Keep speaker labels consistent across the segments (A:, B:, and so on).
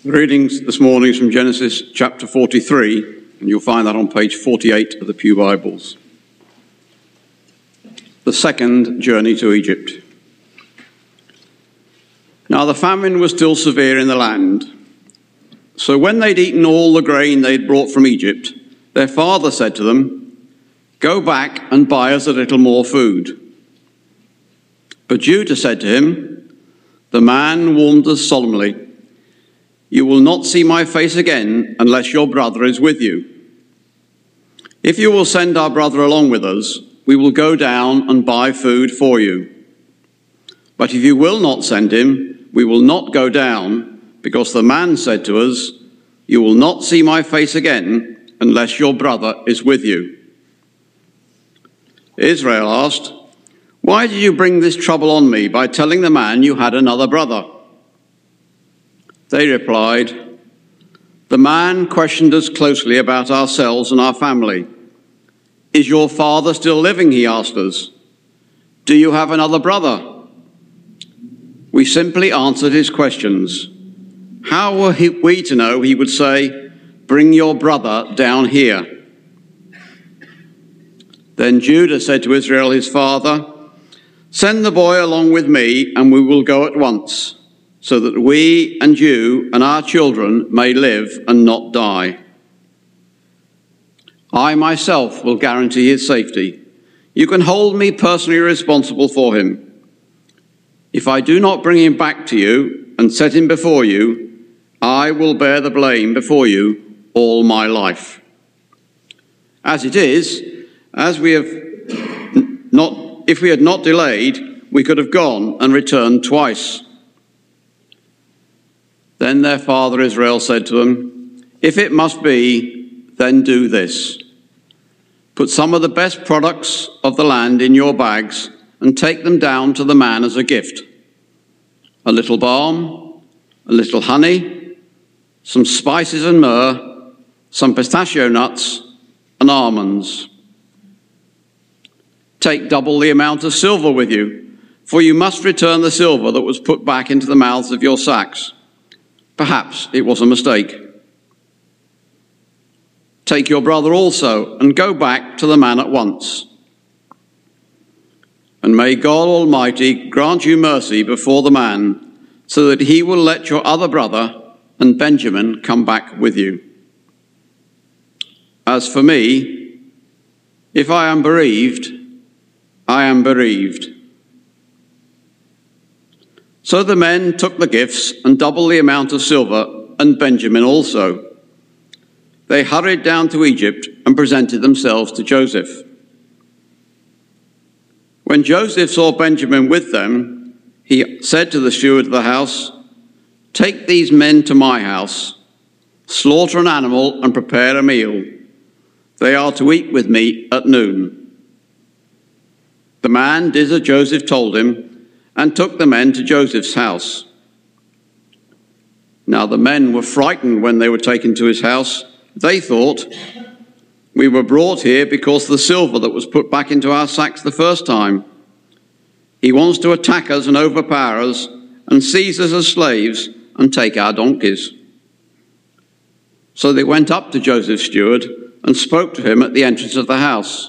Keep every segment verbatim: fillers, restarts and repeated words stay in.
A: The readings this morning is from Genesis chapter forty-three, and you'll find that on page forty-eight of the Pew Bibles. The second journey to Egypt. Now the famine was still severe in the land. So when they'd eaten all the grain they'd brought from Egypt, their father said to them, "Go back and buy us a little more food." But Judah said to him, "The man warned us solemnly, 'You will not see my face again unless your brother is with you. If you will send our brother along with us, we will go down and buy food for you. But if you will not send him, we will not go down, because the man said to us, "You will not see my face again unless your brother is with you." Israel asked, "Why did you bring this trouble on me by telling the man you had another brother?" They replied, "The man questioned us closely about ourselves and our family. 'Is your father still living?' he asked us. 'Do you have another brother?' We simply answered his questions. How were we to know he would say, 'Bring your brother down here'?" Then Judah said to Israel his father, "Send the boy along with me, and we will go at once, so that we and you and our children may live and not die. I myself will guarantee his safety. You can hold me personally responsible for him. If I do not bring him back to you and set him before you, I will bear the blame before you all my life. As it is, as we have not, if we had not delayed, we could have gone and returned twice." Then their father Israel said to them, "If it must be, then do this. Put some of the best products of the land in your bags and take them down to the man as a gift. A little balm, a little honey, some spices and myrrh, some pistachio nuts and almonds. Take double the amount of silver with you, for you must return the silver that was put back into the mouths of your sacks. Perhaps it was a mistake. Take your brother also and go back to the man at once. And may God Almighty grant you mercy before the man, so that he will let your other brother and Benjamin come back with you. As for me, if I am bereaved, I am bereaved." So the men took the gifts and double the amount of silver, and Benjamin also. They hurried down to Egypt and presented themselves to Joseph. When Joseph saw Benjamin with them, he said to the steward of the house, "Take these men to my house, slaughter an animal and prepare a meal. They are to eat with me at noon." The man did as Joseph told him, and took the men to Joseph's house. Now the men were frightened when they were taken to his house. They thought, "We were brought here because of the silver that was put back into our sacks the first time. He wants to attack us and overpower us and seize us as slaves and take our donkeys." So they went up to Joseph's steward and spoke to him at the entrance of the house.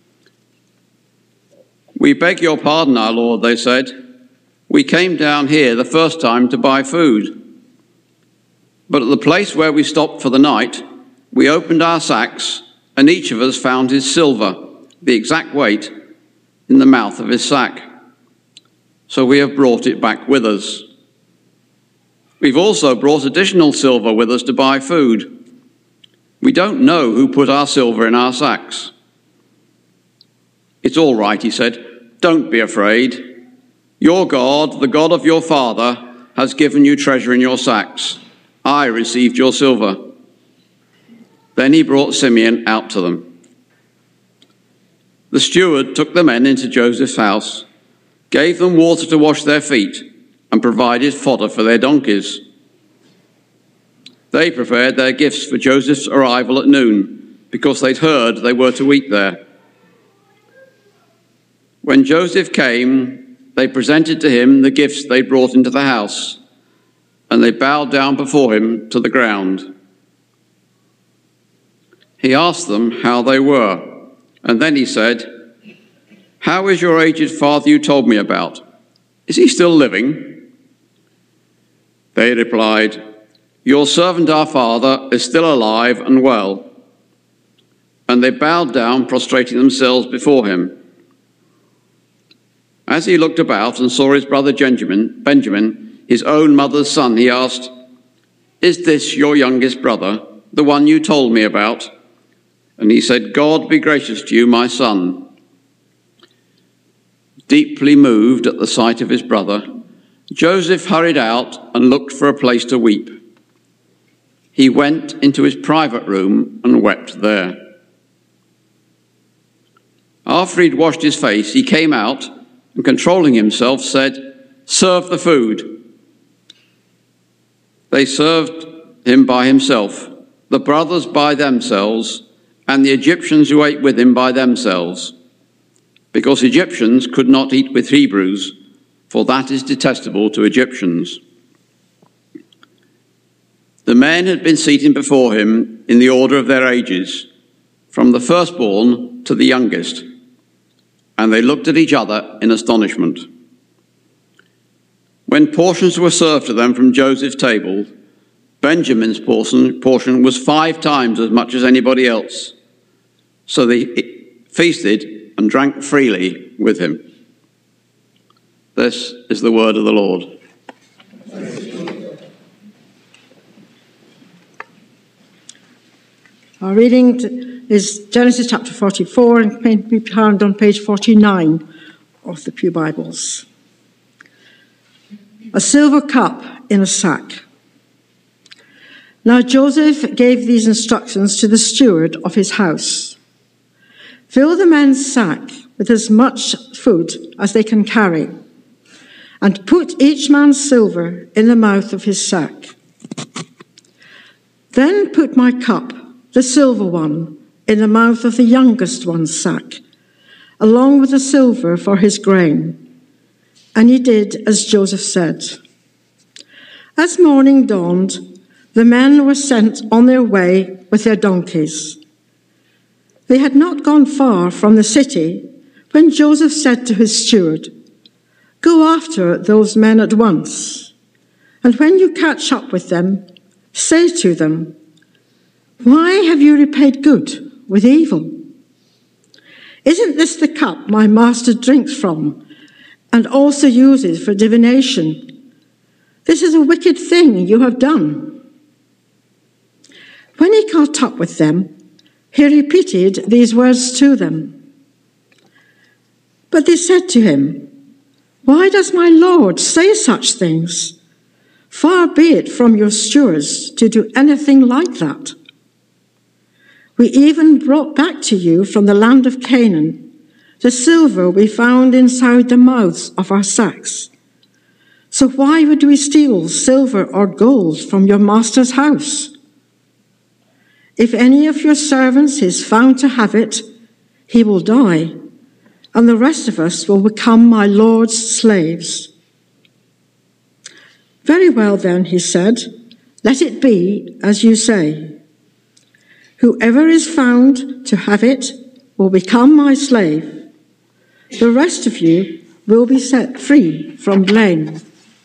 A: "We beg your pardon, our lord," they said. "We came down here the first time to buy food. But at the place where we stopped for the night, we opened our sacks, and each of us found his silver, the exact weight, in the mouth of his sack. So we have brought it back with us. We've also brought additional silver with us to buy food. We don't know who put our silver in our sacks." "It's all right," he said. "Don't be afraid. Your God, the God of your father, has given you treasure in your sacks. I received your silver." Then he brought Simeon out to them. The steward took the men into Joseph's house, gave them water to wash their feet, and provided fodder for their donkeys. They prepared their gifts for Joseph's arrival at noon, because they'd heard they were to eat there. When Joseph came, they presented to him the gifts they brought into the house, and they bowed down before him to the ground. He asked them how they were, and then he said, "How is your aged father you told me about? Is he still living?" They replied, "Your servant our father is still alive and well." And they bowed down, prostrating themselves before him. As he looked about and saw his brother Benjamin, Benjamin, his own mother's son, he asked, "Is this your youngest brother, the one you told me about?" And he said, "God be gracious to you, my son." Deeply moved at the sight of his brother, Joseph hurried out and looked for a place to weep. He went into his private room and wept there. After he'd washed his face, he came out and, controlling himself, said, "Serve the food." They served him by himself, the brothers by themselves, and the Egyptians who ate with him by themselves, because Egyptians could not eat with Hebrews, for that is detestable to Egyptians. The men had been seated before him in the order of their ages, from the firstborn to the youngest, and they looked at each other in astonishment. When portions were served to them from Joseph's table, Benjamin's portion, portion was five times as much as anybody else. So they feasted and drank freely with him. This is the word of the Lord.
B: Our reading is Genesis chapter forty-four and can be found on page forty-nine of the Pew Bibles. A silver cup in a sack. Now Joseph gave these instructions to the steward of his house. Fill the men's sack with as much food as they can carry, and put each man's silver in the mouth of his sack. Then put my cup, the silver one, in the mouth of the youngest one's sack, along with the silver for his grain. And he did as Joseph said. As morning dawned, the men were sent on their way with their donkeys. They had not gone far from the city when Joseph said to his steward, "Go after those men at once, and when you catch up with them, say to them, 'Why have you repaid good with evil? Isn't this the cup my master drinks from and also uses for divination? This is a wicked thing you have done.'" When he caught up with them, he repeated these words to them. But they said to him, "Why does my lord say such things? Far be it from your stewards to do anything like that. We even brought back to you from the land of Canaan the silver we found inside the mouths of our sacks. So why would we steal silver or gold from your master's house? If any of your servants is found to have it, he will die, and the rest of us will become my lord's slaves." "Very well then," he said, "let it be as you say. Whoever is found to have it will become my slave. The rest of you will be set free from blame."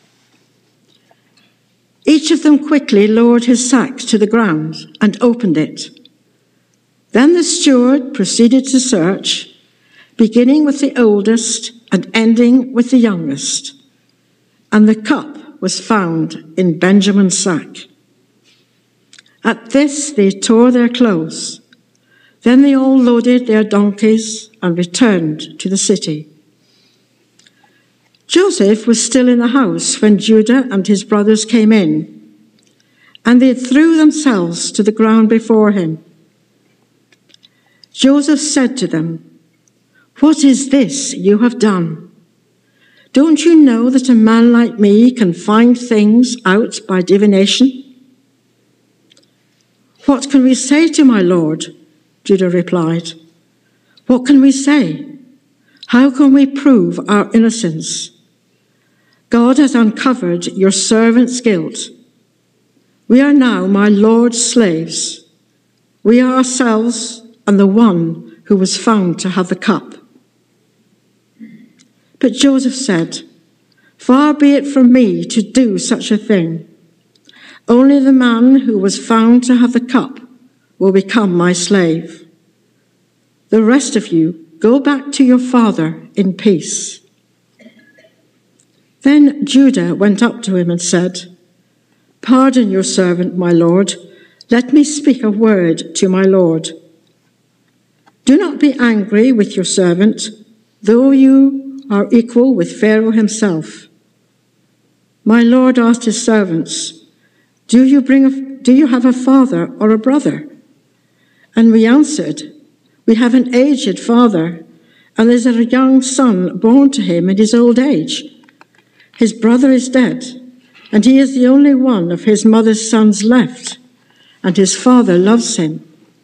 B: Each of them quickly lowered his sack to the ground and opened it. Then the steward proceeded to search, beginning with the oldest and ending with the youngest. And the cup was found in Benjamin's sack. At this they tore their clothes. Then they all loaded their donkeys and returned to the city. Joseph was still in the house when Judah and his brothers came in, and they threw themselves to the ground before him. Joseph said to them, "What is this you have done? Don't you know that a man like me can find things out by divination?" "What can we say to my lord?" Judah replied. "What can we say? How can we prove our innocence? God has uncovered your servant's guilt, We are now my Lord's slaves. We are ourselves and the one who was found to have the cup." But Joseph said, "Far be it from me to do such a thing. Only the man who was found to have the cup will become my slave. The rest of you go back to your father in peace." Then Judah went up to him and said, "Pardon your servant, my lord. Let me speak a word to my lord. Do not be angry with your servant, though you are equal with Pharaoh himself." My lord asked his servants, Do you bring a, do you have a father or a brother? And we answered, "We have an aged father, and there's a young son born to him in his old age. His brother is dead, and he is the only one of his mother's sons left, and his father loves him."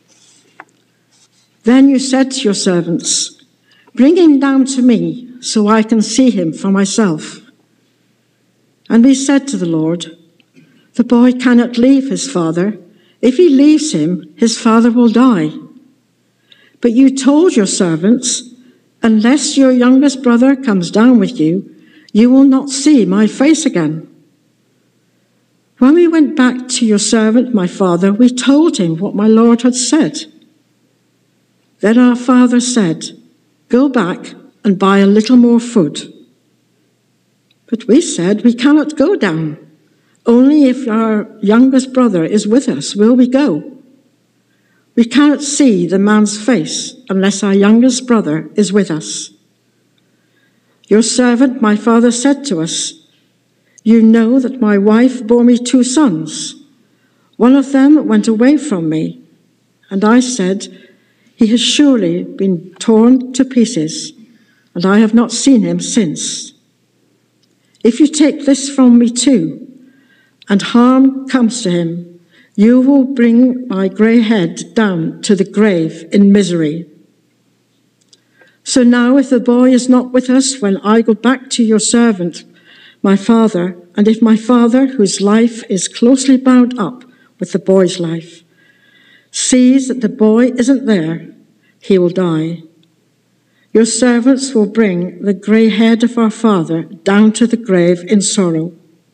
B: Then you said to your servants, "Bring him down to me, so I can see him for myself." And we said to the Lord, "The boy cannot leave his father. If he leaves him, his father will die." But you told your servants, "Unless your youngest brother comes down with you, you will not see my face again." When we went back to your servant, my father, we told him what my lord had said. Then our father said, "Go back and buy a little more food." But we said, "We cannot go down. Only if our youngest brother is with us will we go. We cannot see the man's face unless our youngest brother is with us." Your servant, my father, said to us, "You know that my wife bore me two sons. One of them went away from me." And I said, "He has surely been torn to pieces, and I have not seen him since. If you take this from me too, and harm comes to him, you will bring my grey head down to the grave in misery. So now if the boy is not with us when I go back to your servant, my father, and if my father, whose life is closely bound up with the boy's life, sees that the boy isn't there, he will die. Your servants will bring the grey head of our father down to the grave in sorrow."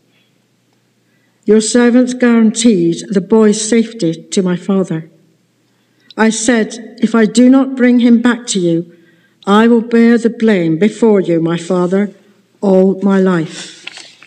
B: Your servants guaranteed the boy's safety to my father. I said, "If I do not bring him back to you, I will bear the blame before you, my father, all my life.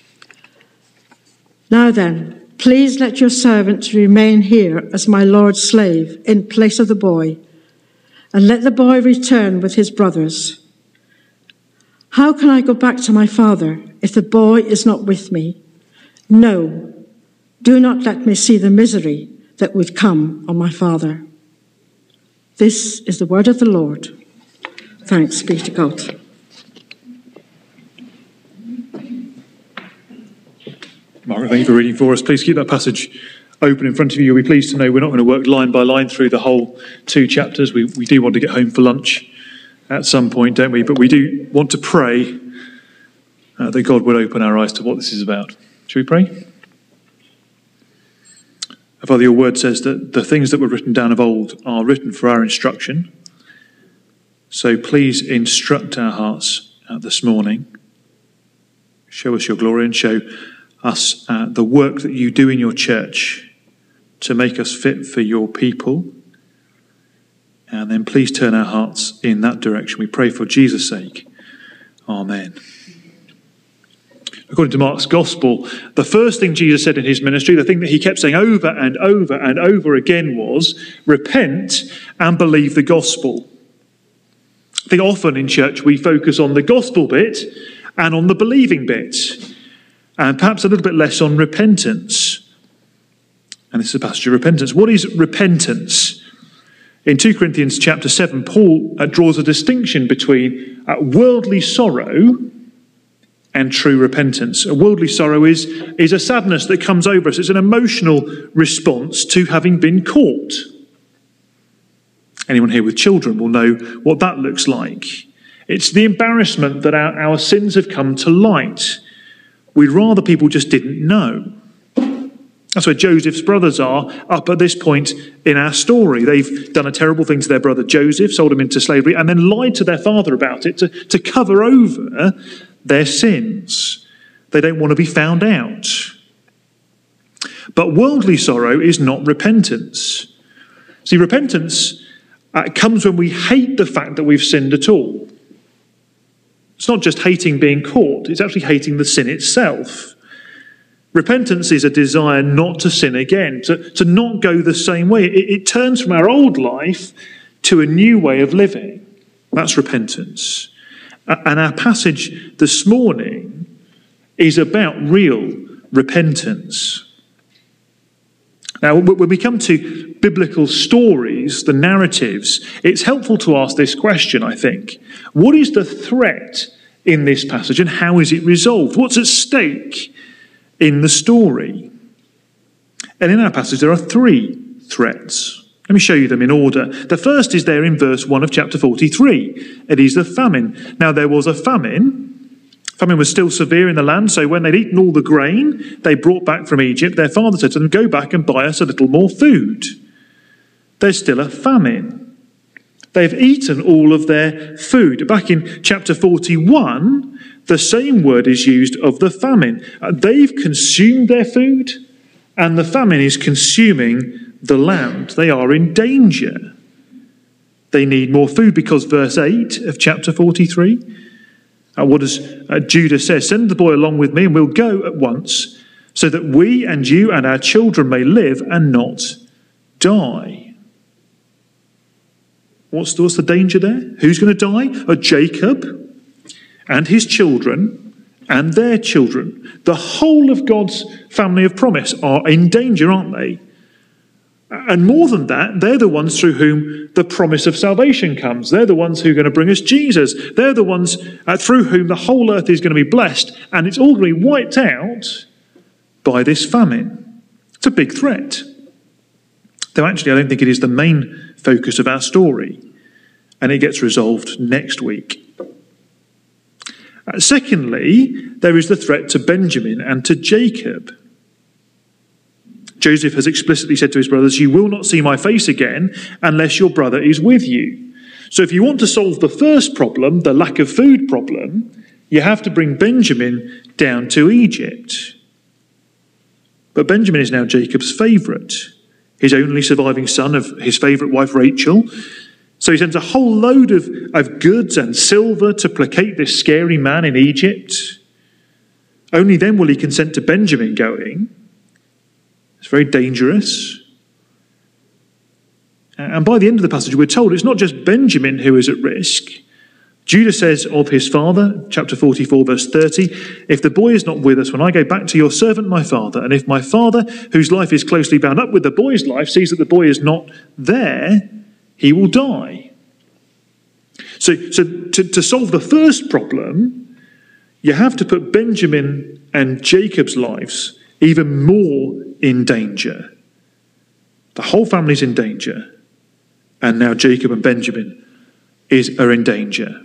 B: Now then, please let your servant remain here as my lord's slave in place of the boy, and let the boy return with his brothers. How can I go back to my father if the boy is not with me? No, do not let me see the misery that would come on my father." This is the word of the Lord. Thanks be to God.
C: Margaret, thank you for reading for us. Please keep that passage open in front of you. You'll be pleased to know we're not going to work line by line through the whole two chapters. We, we do want to get home for lunch at some point, don't we? But we do want to pray uh, that God would open our eyes to what this is about. Shall we pray? Father, your word says that the things that were written down of old are written for our instruction. So please instruct our hearts uh, this morning. Show us your glory and show us uh, the work that you do in your church to make us fit for your people. And then please turn our hearts in that direction. We pray for Jesus' sake. Amen. According to Mark's Gospel, the first thing Jesus said in his ministry, the thing that he kept saying over and over and over again was, repent and believe the gospel. I think often in church we focus on the gospel bit and on the believing bit, and perhaps a little bit less on repentance. And this is a passage of repentance. What is repentance? In Second Corinthians chapter seven, Paul uh, draws a distinction between uh, worldly sorrow and true repentance. A worldly sorrow is, is a sadness that comes over us. It's an emotional response to having been caught. Anyone here with children will know what that looks like. It's the embarrassment that our, our sins have come to light. We'd rather people just didn't know. That's where Joseph's brothers are up at this point in our story. They've done a terrible thing to their brother Joseph, sold him into slavery, and then lied to their father about it to, to cover over their sins. They don't want to be found out. But worldly sorrow is not repentance. See, repentance uh, comes when we hate the fact that we've sinned at all. It's not just hating being caught, it's actually hating the sin itself. Repentance is a desire not to sin again, to, to not go the same way. It, it turns from our old life to a new way of living. That's repentance. And our passage this morning is about real repentance. Now, when we come to biblical stories, the narratives, it's helpful to ask this question, I think. What is the threat in this passage and how is it resolved? What's at stake in the story? And in our passage, there are three threats. Let me show you them in order. The first is there in verse one of chapter forty-three. It is the famine. Now, there was a famine. Famine was still severe in the land, so when they'd eaten all the grain they brought back from Egypt, their father said to them, "Go back and buy us a little more food." There's still a famine. They've eaten all of their food. Back in chapter forty-one, the same word is used of the famine. They've consumed their food, and the famine is consuming the land. They are in danger. They need more food because verse eight of chapter forty-three, Uh, what does uh, Judah says? "Send the boy along with me and we'll go at once so that we and you and our children may live and not die." What's, what's the danger there? Who's going to die? Uh, Jacob and his children and their children. The whole of God's family of promise are in danger, aren't they? And more than that, they're the ones through whom the promise of salvation comes. They're the ones who are going to bring us Jesus. They're the ones uh, through whom the whole earth is going to be blessed. And it's all going to be wiped out by this famine. It's a big threat. Though actually, I don't think it is the main focus of our story. And it gets resolved next week. Uh, secondly, there is the threat to Benjamin and to Jacob. Joseph has explicitly said to his brothers, "You will not see my face again unless your brother is with you." So if you want to solve the first problem, the lack of food problem, you have to bring Benjamin down to Egypt. But Benjamin is now Jacob's favourite, his only surviving son of his favourite wife Rachel. So he sends a whole load of, of goods and silver to placate this scary man in Egypt. Only then will he consent to Benjamin going. It's very dangerous. And by the end of the passage, we're told it's not just Benjamin who is at risk. Judah says of his father, chapter forty-four, verse thirty, "If the boy is not with us when I go back to your servant my father, and if my father, whose life is closely bound up with the boy's life, sees that the boy is not there, he will die." So, so to, to solve the first problem, you have to put Benjamin and Jacob's lives even more in danger. The whole family's in danger. And now Jacob and Benjamin is, are in danger.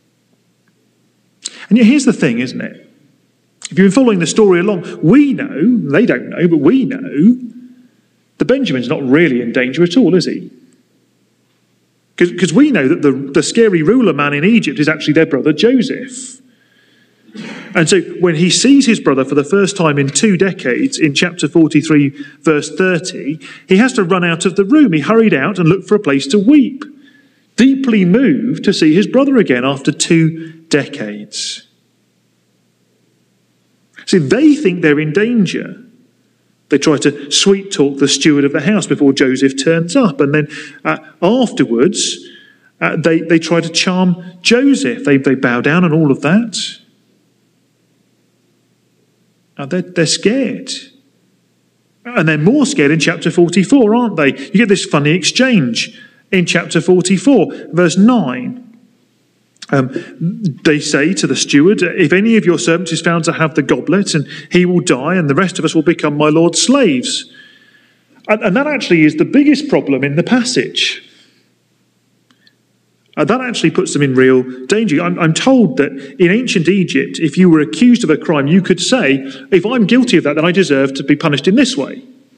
C: And yet here's the thing, isn't it? If you've been following the story along, we know, they don't know, but we know that Benjamin's not really in danger at all, is he? Because we know that the, the scary ruler man in Egypt is actually their brother Joseph. And so when he sees his brother for the first time in two decades, in chapter forty-three, verse thirty, he has to run out of the room. He hurried out and looked for a place to weep, deeply moved to see his brother again after two decades. See, they think they're in danger. They try to sweet talk the steward of the house before Joseph turns up. And then uh, afterwards, uh, they, they try to charm Joseph. They, they bow down and all of that. Uh, they're, they're scared. And they're more scared in chapter forty-four, aren't they? You get this funny exchange in chapter forty-four, verse nine. Um, they say to the steward, "If any of your servants is found to have the goblet, and he will die, and the rest of us will become my lord's slaves." And, and that actually is the biggest problem in the passage. Uh, that actually puts them in real danger. I'm, I'm told that in ancient Egypt, if you were accused of a crime, you could say, "If I'm guilty of that, then I deserve to be punished in this way."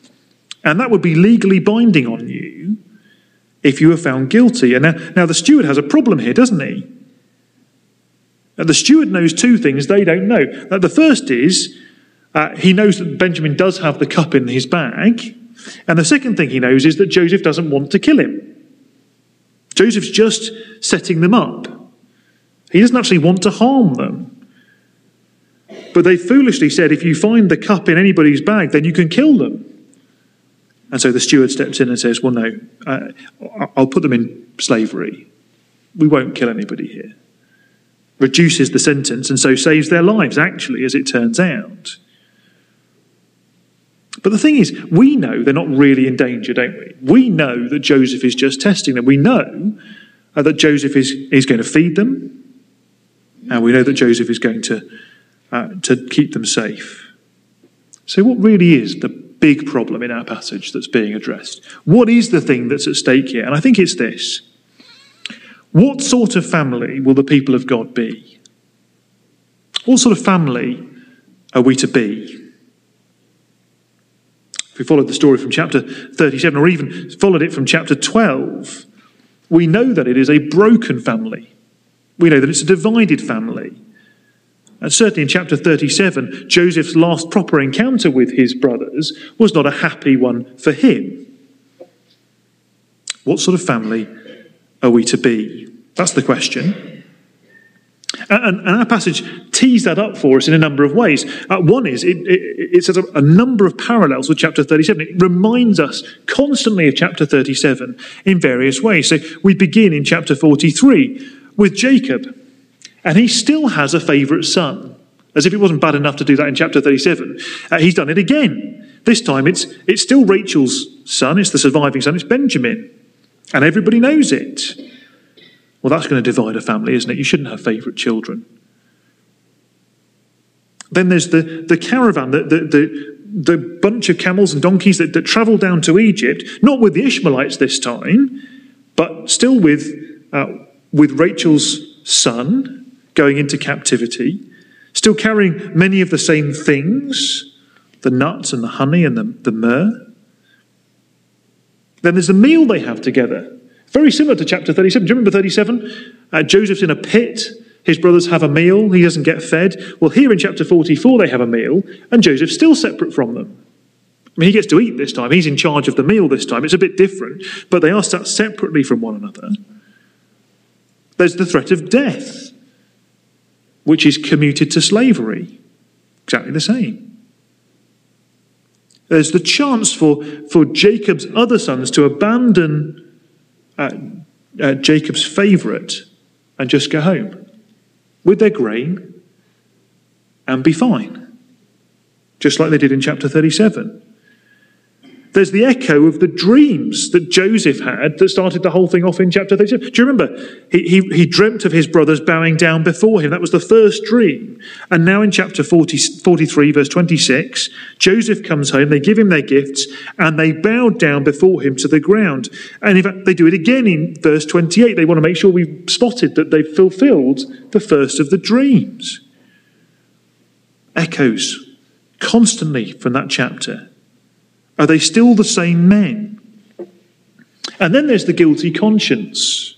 C: And that would be legally binding on you if you were found guilty. And now, now the steward has a problem here, doesn't he? Now, the steward knows two things they don't know. Now, the first is uh, he knows that Benjamin does have the cup in his bag. And the second thing he knows is that Joseph doesn't want to kill him. Joseph's just setting them up. He doesn't actually want to harm them. But they foolishly said, if you find the cup in anybody's bag, then you can kill them. And so the steward steps in and says, well, no, uh, I'll put them in slavery. We won't kill anybody here. Reduces the sentence and so saves their lives, actually, as it turns out. But the thing is, we know they're not really in danger, don't we? We know that Joseph is just testing them. We know uh, that Joseph is, is going to feed them. And we know that Joseph is going to, uh, to keep them safe. So what really is the big problem in our passage that's being addressed? What is the thing that's at stake here? And I think it's this. What sort of family will the people of God be? What sort of family are we to be? If we followed the story from chapter thirty-seven, or even followed it from chapter twelve, we know that it is a broken family. We know that it's a divided family. And certainly in chapter thirty-seven, Joseph's last proper encounter with his brothers was not a happy one for him. What sort of family are we to be? That's the question. And, and our passage tees that up for us in a number of ways. Uh, one is, it, it, it says a, a number of parallels with chapter thirty-seven. It reminds us constantly of chapter thirty-seven in various ways. So we begin in chapter forty-three with Jacob. And he still has a favourite son. As if it wasn't bad enough to do that in chapter thirty-seven. Uh, he's done it again. This time it's, it's still Rachel's son. It's the surviving son. It's Benjamin. And everybody knows it. Well, that's going to divide a family, isn't it? You shouldn't have favourite children. Then there's the, the caravan, the, the, the, the bunch of camels and donkeys that, that travel down to Egypt, not with the Ishmaelites this time, but still with, uh, with Rachel's son going into captivity, still carrying many of the same things, the nuts and the honey and the, the myrrh. Then there's the meal they have together. Very similar to chapter thirty-seven. Do you remember thirty-seven? Uh, Joseph's in a pit. His brothers have a meal. He doesn't get fed. Well, here in chapter forty-four, they have a meal, and Joseph's still separate from them. I mean, he gets to eat this time. He's in charge of the meal this time. It's a bit different, but they are sat separately from one another. There's the threat of death, which is commuted to slavery. Exactly the same. There's the chance for, for Jacob's other sons to abandon uh, uh, Jacob's favourite and just go home with their grain and be fine, just like they did in chapter thirty-seven. There's the echo of the dreams that Joseph had that started the whole thing off in chapter thirty-seven. Do you remember? He, he, he dreamt of his brothers bowing down before him. That was the first dream. And now in chapter forty, forty-three, verse twenty-six, Joseph comes home, they give him their gifts, and they bow down before him to the ground. And in fact, they do it again in verse twenty-eight. They want to make sure we've spotted that they've fulfilled the first of the dreams. Echoes constantly from that chapter. Are they still the same men? And then there's the guilty conscience.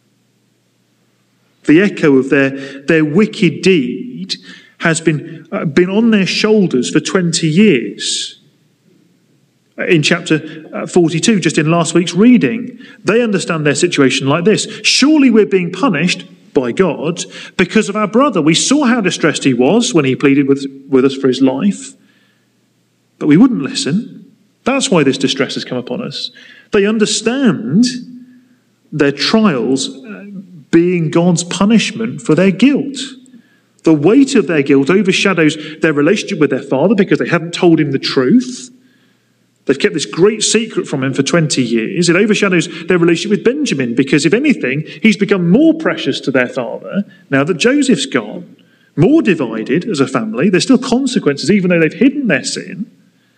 C: The echo of their, their wicked deed has been, uh, been on their shoulders for twenty years. In chapter forty-two, just in last week's reading, they understand their situation like this. Surely we're being punished by God because of our brother. We saw how distressed he was when he pleaded with, with us for his life, but we wouldn't listen. That's why this distress has come upon us. They understand their trials being God's punishment for their guilt. The weight of their guilt overshadows their relationship with their father because they haven't told him the truth. They've kept this great secret from him for twenty years. It overshadows their relationship with Benjamin because, if anything, he's become more precious to their father now that Joseph's gone. More divided as a family. There's still consequences even though they've hidden their sin.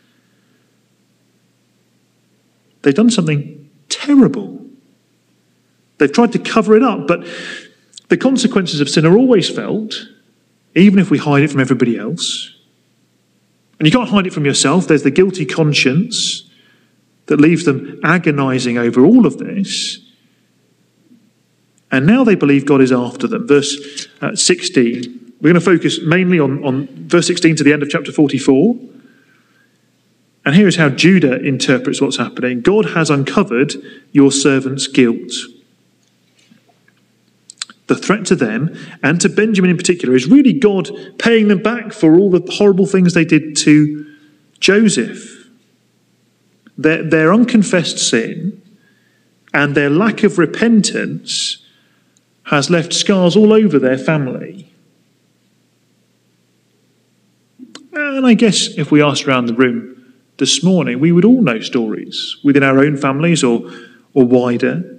C: They've done something terrible. They've tried to cover it up, but the consequences of sin are always felt, even if we hide it from everybody else. And you can't hide it from yourself. There's the guilty conscience. that leaves them agonizing over all of this. And now they believe God is after them. Verse uh, sixteen. We're going to focus mainly on, on verse sixteen to the end of chapter forty-four. And here is how Judah interprets what's happening. God has uncovered your servant's guilt. The threat to them, and to Benjamin in particular, is really God paying them back for all the horrible things they did to Joseph. Their, their unconfessed sin and their lack of repentance has left scars all over their family. And I guess if we asked around the room this morning, we would all know stories within our own families or, or wider.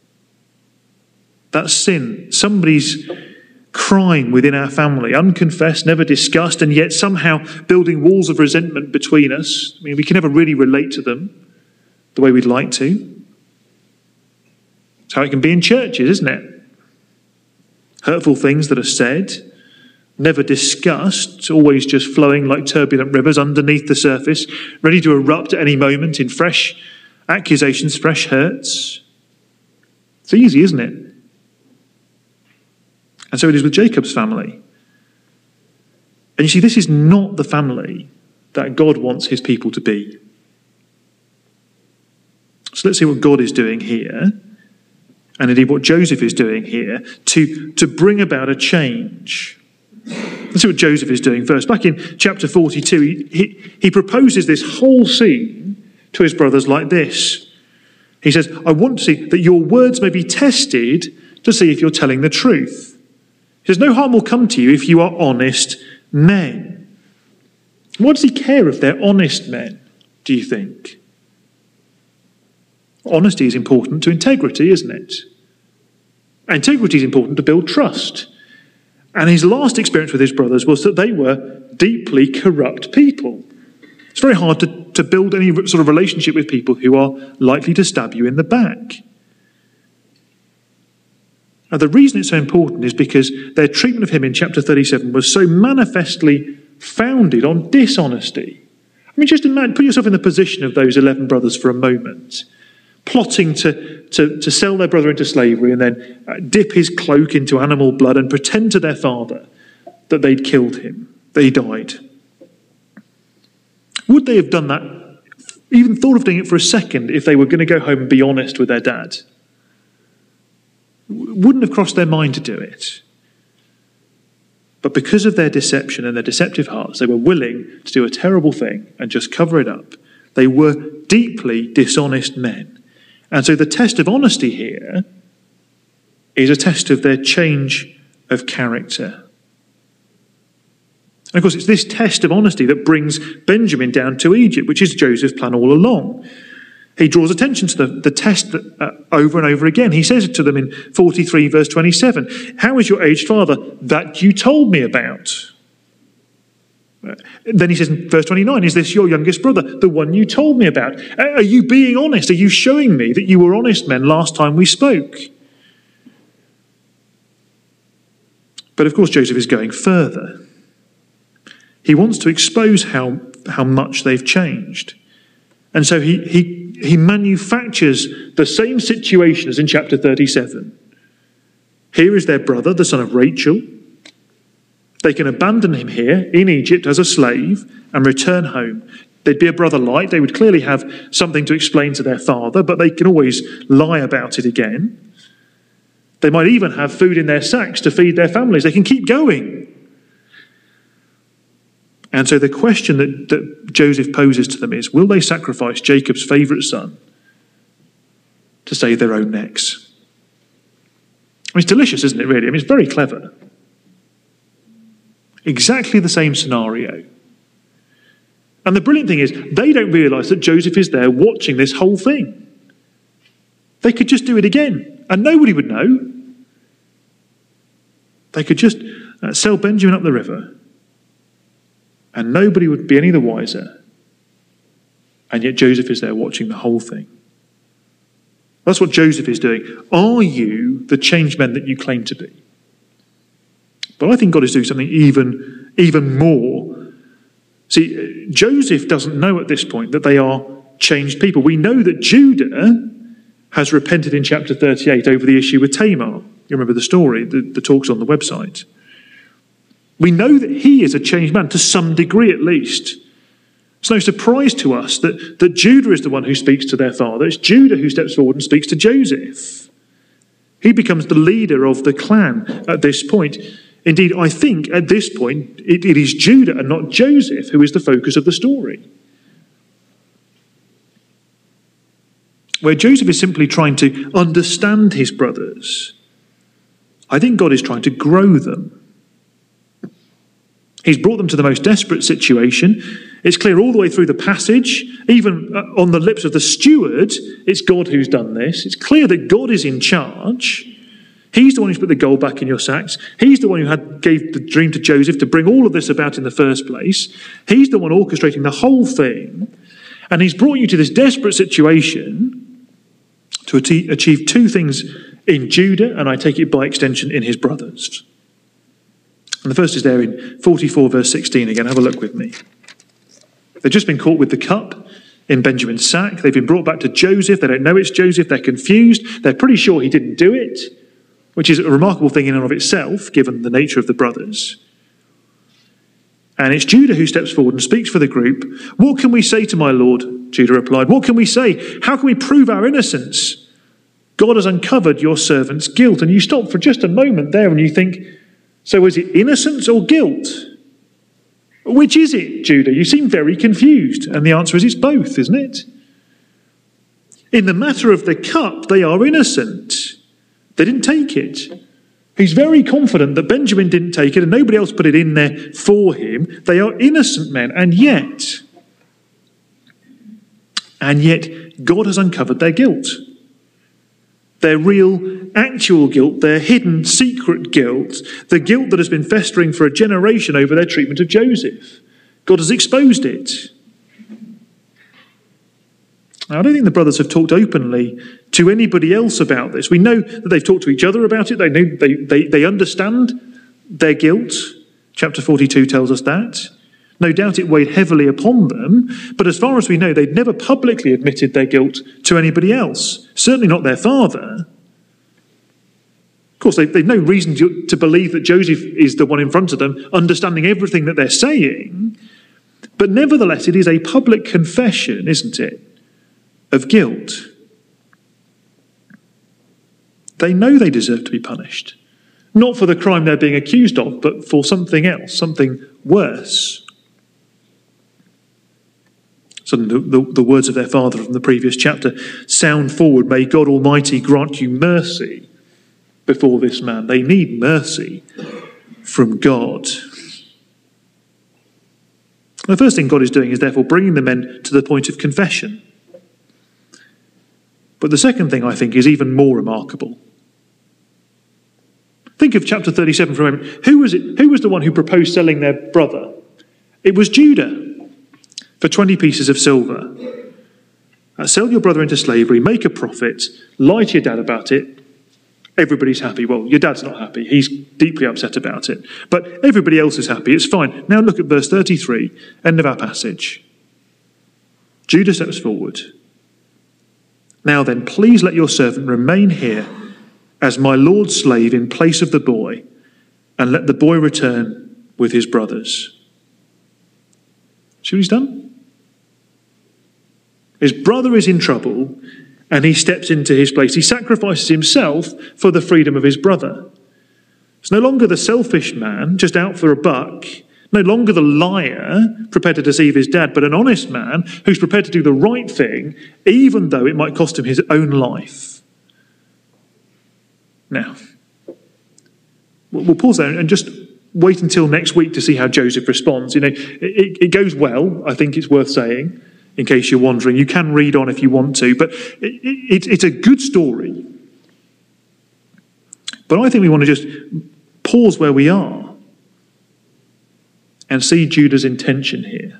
C: That sin, somebody's crime within our family, unconfessed, never discussed, and yet somehow building walls of resentment between us. I mean, we can never really relate to them the way we'd like to. It's how it can be in churches, isn't it? Hurtful things that are said, never discussed, always just flowing like turbulent rivers underneath the surface, ready to erupt at any moment in fresh accusations, fresh hurts. It's easy, isn't it? And so it is with Jacob's family. And you see, this is not the family that God wants his people to be. So let's see what God is doing here, and indeed what Joseph is doing here, to, to bring about a change. Let's see what Joseph is doing first. Back in chapter forty-two, he, he, he proposes this whole scene to his brothers like this. He says, I want to see that your words may be tested to see if you're telling the truth. He says, no harm will come to you if you are honest men. Why does he care if they're honest men, do you think? Honesty is important to integrity, isn't it? Integrity is important to build trust. And his last experience with his brothers was that they were deeply corrupt people. It's very hard to, to build any sort of relationship with people who are likely to stab you in the back. Now, the reason it's so important is because their treatment of him in chapter thirty-seven was so manifestly founded on dishonesty. I mean, just imagine, put yourself in the position of those eleven brothers for a moment, plotting to, to, to sell their brother into slavery and then uh, dip his cloak into animal blood and pretend to their father that they'd killed him, that he died. Would they have done that, even thought of doing it for a second, if they were going to go home and be honest with their dad? Wouldn't have crossed their mind to do it. But because of their deception and their deceptive hearts, they were willing to do a terrible thing and just cover it up. They were deeply dishonest men. And so the test of honesty here is a test of their change of character. And of course, it's this test of honesty that brings Benjamin down to Egypt, which is Joseph's plan all along. He draws attention to the, the test that, uh, over and over again. He says it to them in forty-three, verse twenty-seven. How is your aged father that you told me about? Uh, then he says in verse twenty-nine, is this your youngest brother, the one you told me about? Are you being honest? Are you showing me that you were honest men last time we spoke? But of course, Joseph is going further. He wants to expose how, how much they've changed. And so he, he, he manufactures the same situation as in chapter thirty-seven. Here is their brother, the son of Rachel. They can abandon him here in Egypt as a slave and return home. They'd be a brother light. They would clearly have something to explain to their father, but they can always lie about it again. They might even have food in their sacks to feed their families. They can keep going. And so the question that, that Joseph poses to them is, will they sacrifice Jacob's favourite son to save their own necks? I mean, it's delicious, isn't it, really? I mean, it's very clever. Exactly the same scenario. And the brilliant thing is, they don't realise that Joseph is there watching this whole thing. They could just do it again, and nobody would know. They could just uh, sell Benjamin up the river, and nobody would be any the wiser. And yet Joseph is there watching the whole thing. That's what Joseph is doing. Are you the changed men that you claim to be? But I think God is doing something even, even more. See, Joseph doesn't know at this point that they are changed people. We know that Judah has repented in chapter thirty-eight over the issue with Tamar. You remember the story, the, the talk's on the website. We know that he is a changed man, to some degree at least. It's no surprise to us that, that Judah is the one who speaks to their father. It's Judah who steps forward and speaks to Joseph. He becomes the leader of the clan at this point. Indeed, I think at this point it, it is Judah and not Joseph who is the focus of the story. Where Joseph is simply trying to understand his brothers, I think God is trying to grow them. He's brought them to the most desperate situation. It's clear all the way through the passage, even on the lips of the steward, it's God who's done this. It's clear that God is in charge. He's the one who's put the gold back in your sacks. He's the one who had gave the dream to Joseph to bring all of this about in the first place. He's the one orchestrating the whole thing. And he's brought you to this desperate situation to achieve two things in Judah, and I take it by extension in his brothers. And the first is there in forty-four verse sixteen again. Have a look with me. They've just been caught with the cup in Benjamin's sack. They've been brought back to Joseph. They don't know it's Joseph. They're confused. They're pretty sure he didn't do it, which is a remarkable thing in and of itself, given the nature of the brothers. And it's Judah who steps forward and speaks for the group. What can we say to my lord? Judah replied. What can we say? How can we prove our innocence? God has uncovered your servant's guilt. And you stop for just a moment there and you think, so is it innocence or guilt? Which is it, Judah? You seem very confused. And the answer is it's both, isn't it? In the matter of the cup, they are innocent. They didn't take it. He's very confident that Benjamin didn't take it and nobody else put it in there for him. They are innocent men. And yet, and yet God has uncovered their guilt. Their real, actual guilt, their hidden, secret guilt, the guilt that has been festering for a generation over their treatment of Joseph. God has exposed it. Now, I don't think the brothers have talked openly to anybody else about this. We know that they've talked to each other about it. They know they, they, they understand their guilt. Chapter forty-two tells us that. No doubt it weighed heavily upon them, but as far as we know, they'd never publicly admitted their guilt to anybody else, certainly not their father. Of course, they've, they've no reason to, to believe that Joseph is the one in front of them, understanding everything that they're saying, but nevertheless, it is a public confession, isn't it, of guilt. They know they deserve to be punished, not for the crime they're being accused of, but for something else, something worse. So the, the, the words of their father from the previous chapter sound forward. May God Almighty grant you mercy before this man. They need mercy from God. The first thing God is doing is therefore bringing the men to the point of confession. But the second thing I think is even more remarkable. Think of chapter thirty-seven for a moment. Who was it? Who was the one who proposed selling their brother? It was Judah. For twenty pieces of silver. Uh, sell your brother into slavery, make a profit, lie to your dad about it. Everybody's happy. Well, your dad's not happy. He's deeply upset about it. But everybody else is happy. It's fine. Now look at verse thirty-three, end of our passage. Judah steps forward. Now then, please let your servant remain here as my lord's slave in place of the boy, and let the boy return with his brothers. See what he's done? His brother is in trouble and he steps into his place. He sacrifices himself for the freedom of his brother. It's no longer the selfish man just out for a buck, no longer the liar prepared to deceive his dad, but an honest man who's prepared to do the right thing even though it might cost him his own life. Now, we'll pause there and just wait until next week to see how Joseph responds. You know, it, it goes well, I think it's worth saying, in case you're wondering. You can read on if you want to, but it, it, it's a good story. But I think we want to just pause where we are and see Judah's intention here.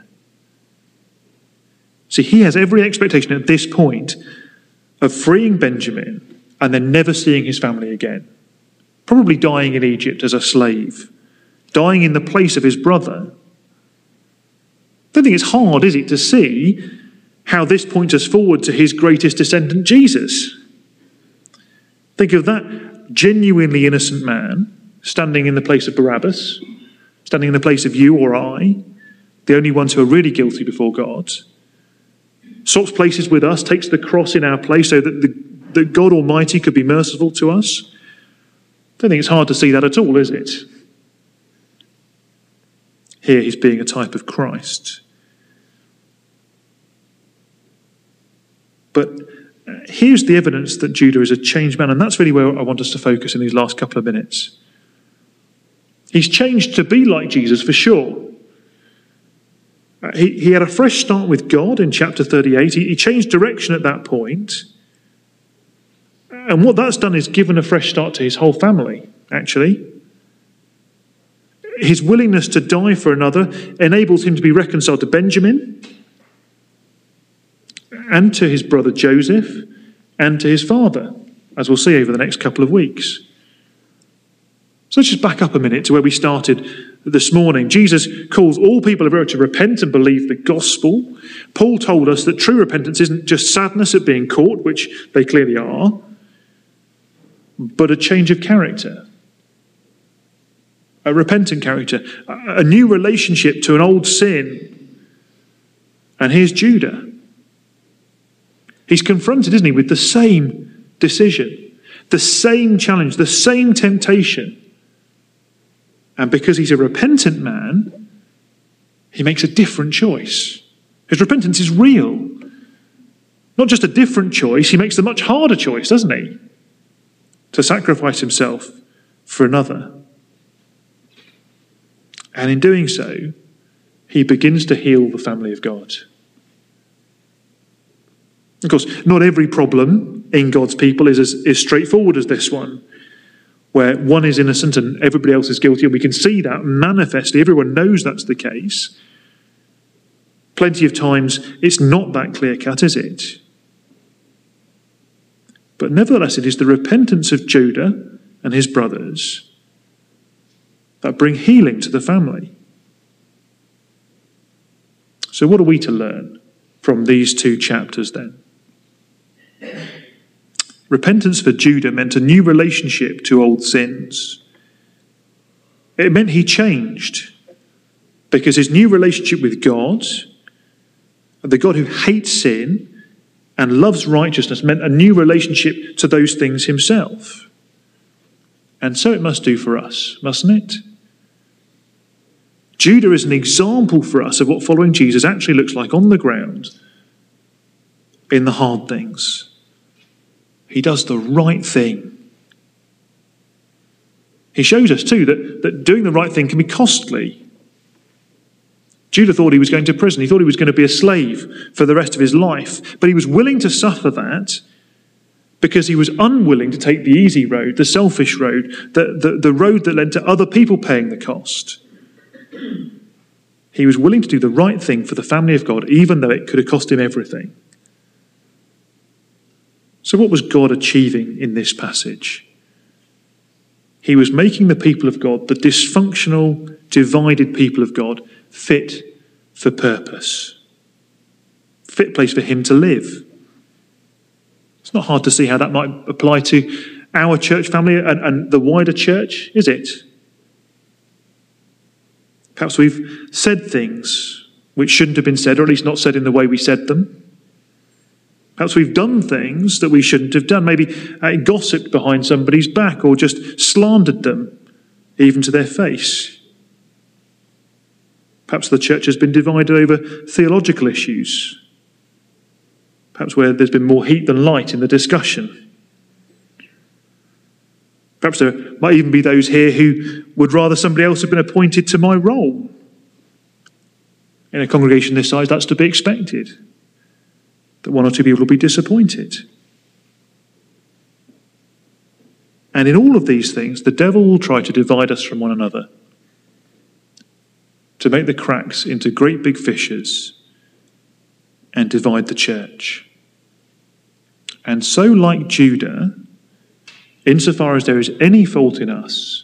C: See, he has every expectation at this point of freeing Benjamin and then never seeing his family again. Probably dying in Egypt as a slave. Dying in the place of his brother. I don't think it's hard, is it, to see how this points us forward to his greatest descendant, Jesus. Think of that genuinely innocent man standing in the place of Barabbas, standing in the place of you or I, the only ones who are really guilty before God, swaps places with us, takes the cross in our place so that, the, that God Almighty could be merciful to us. I don't think it's hard to see that at all, is it? Here he's being a type of Christ. But here's the evidence that Judah is a changed man, and that's really where I want us to focus in these last couple of minutes. He's changed to be like Jesus, for sure. He, he had a fresh start with God in chapter thirty-eight. He, he changed direction at that point. And what that's done is given a fresh start to his whole family, actually. His willingness to die for another enables him to be reconciled to Benjamin and to his brother Joseph and to his father, as we'll see over the next couple of weeks. So let's just back up a minute to where we started this morning. Jesus calls all people everywhere to repent and believe the gospel. Paul told us that true repentance isn't just sadness at being caught, which they clearly are, but a change of character. A repentant character. A new relationship to an old sin. And here's Judah. He's confronted, isn't he, with the same decision, the same challenge, the same temptation. And because he's a repentant man, he makes a different choice. His repentance is real. Not just a different choice, he makes the much harder choice, doesn't he? To sacrifice himself for another. And in doing so, he begins to heal the family of God. Of course, not every problem in God's people is as is straightforward as this one, where one is innocent and everybody else is guilty, and we can see that manifestly. Everyone knows that's the case. Plenty of times it's not that clear-cut, is it? But nevertheless, it is the repentance of Judah and his brothers that bring healing to the family. So what are we to learn from these two chapters then? Repentance for Judah meant a new relationship to old sins. It meant he changed because his new relationship with God, the God who hates sin and loves righteousness, meant a new relationship to those things himself. And so it must do for us, mustn't it? Judah is an example for us of what following Jesus actually looks like on the ground in the hard things. He does the right thing. He shows us too that, that doing the right thing can be costly. Judah thought he was going to prison. He thought he was going to be a slave for the rest of his life. But he was willing to suffer that because he was unwilling to take the easy road, the selfish road, the, the, the road that led to other people paying the cost. He was willing to do the right thing for the family of God, even though it could have cost him everything. So what was God achieving in this passage? He was making the people of God, the dysfunctional, divided people of God, fit for purpose. Fit place for him to live. It's not hard to see how that might apply to our church family and, and the wider church, is it? Perhaps we've said things which shouldn't have been said, or at least not said in the way we said them. Perhaps we've done things that we shouldn't have done. Maybe uh, gossiped behind somebody's back or just slandered them, even to their face. Perhaps the church has been divided over theological issues. Perhaps where there's been more heat than light in the discussion. Perhaps there might even be those here who would rather somebody else have been appointed to my role. In a congregation this size, that's to be expected. That one or two people will be disappointed. And in all of these things, the devil will try to divide us from one another, to make the cracks into great big fissures and divide the church. And so, like Judah, insofar as there is any fault in us,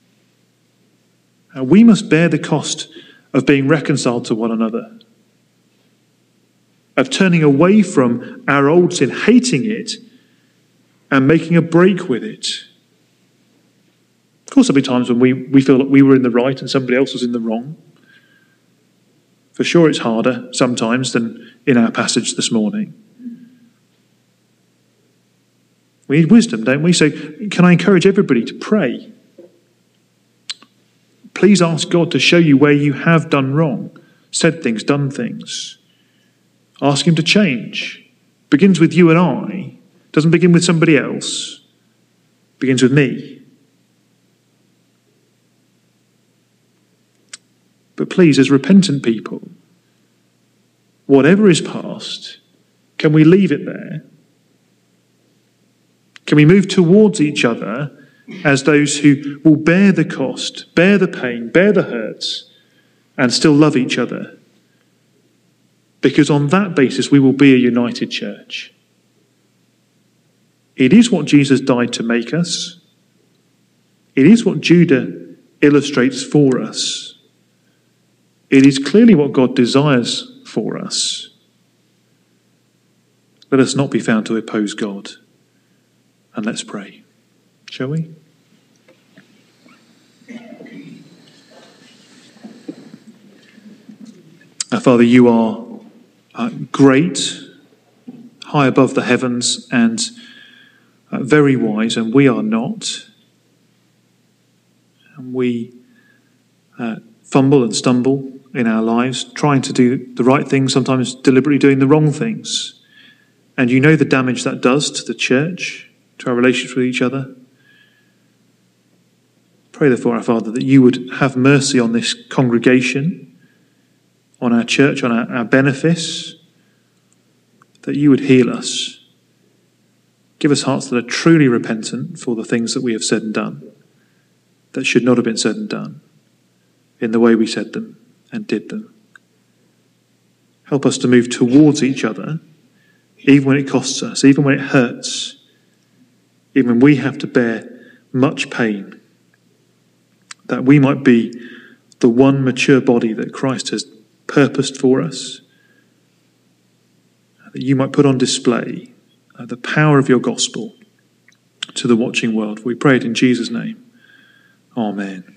C: we must bear the cost of being reconciled to one another. of turning away from our old sin, hating it, and making a break with it. Of course, there'll be times when we, we feel that we were in the right and somebody else was in the wrong. For sure, it's harder sometimes than in our passage this morning. We need wisdom, don't we? So can I encourage everybody to pray? Please ask God to show you where you have done wrong, said things, done things. Ask him to change. Begins with you and I. Doesn't begin with somebody else. Begins with me. But please, as repentant people, whatever is past, can we leave it there? Can we move towards each other as those who will bear the cost, bear the pain, bear the hurts, and still love each other? Because on that basis, we will be a united church. It is what Jesus died to make us. It is what Judah illustrates for us. It is clearly what God desires for us. Let us not be found to oppose God. And let's pray. Shall we? Our Father, you are uh, great, high above the heavens, and uh, very wise, and we are not. And we uh, fumble and stumble in our lives, trying to do the right things, sometimes deliberately doing the wrong things. And you know the damage that does to the church, to our relationships with each other. Pray therefore, our Father, that you would have mercy on this congregation, on our church, on our, our benefice, that you would heal us. Give us hearts that are truly repentant for the things that we have said and done, that should not have been said and done, in the way we said them and did them. Help us to move towards each other, even when it costs us, even when it hurts, even when we have to bear much pain, that we might be the one mature body that Christ has purposed for us, that you might put on display uh, the power of your gospel to the watching world. We pray it in Jesus' name. Amen.